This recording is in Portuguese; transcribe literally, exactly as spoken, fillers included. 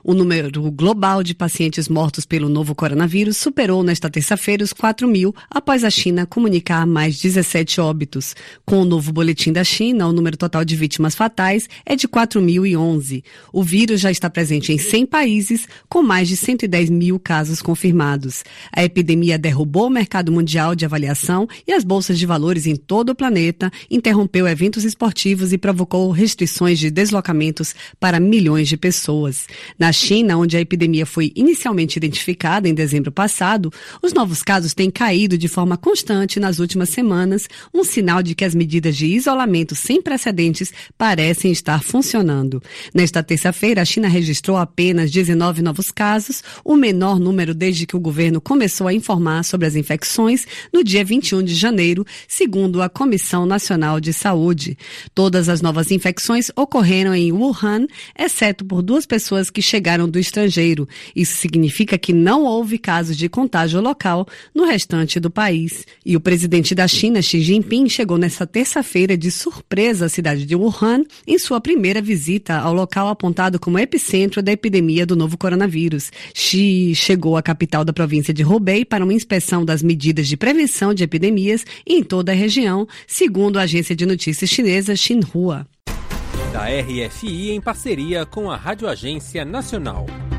O número global de pacientes mortos pelo novo coronavírus superou nesta terça-feira os quatro mil, após a China comunicar mais dezessete óbitos. Com o novo boletim da China, o número total de vítimas fatais é de quatro mil e onze. O vírus já está presente em cem países, com mais de cento e dez mil casos confirmados. A epidemia derrubou o mercado mundial de avaliação e as bolsas de valores em todo o planeta, interrompeu eventos esportivos e provocou restrições de deslocamentos para milhões de pessoas. Na China, onde a epidemia foi inicialmente identificada em dezembro passado, os novos casos têm caído de forma constante nas últimas semanas, um sinal de que as medidas de isolamento sem precedentes parecem estar funcionando. Nesta terça-feira, a China registrou apenas dezenove novos casos, o menor número desde que o governo começou a informar sobre as infecções no dia vinte e um de janeiro, segundo a Comissão Nacional de Saúde. Todas as novas infecções ocorreram em Wuhan, exceto por duas pessoas que chegaram chegaram do estrangeiro. Isso significa que não houve casos de contágio local no restante do país. E o presidente da China, Xi Jinping, chegou nesta terça-feira de surpresa à cidade de Wuhan em sua primeira visita ao local apontado como epicentro da epidemia do novo coronavírus. Xi chegou à capital da província de Hubei para uma inspeção das medidas de prevenção de epidemias em toda a região, segundo a agência de notícias chinesa Xinhua. Da R F I em parceria com a Rádio Agência Nacional.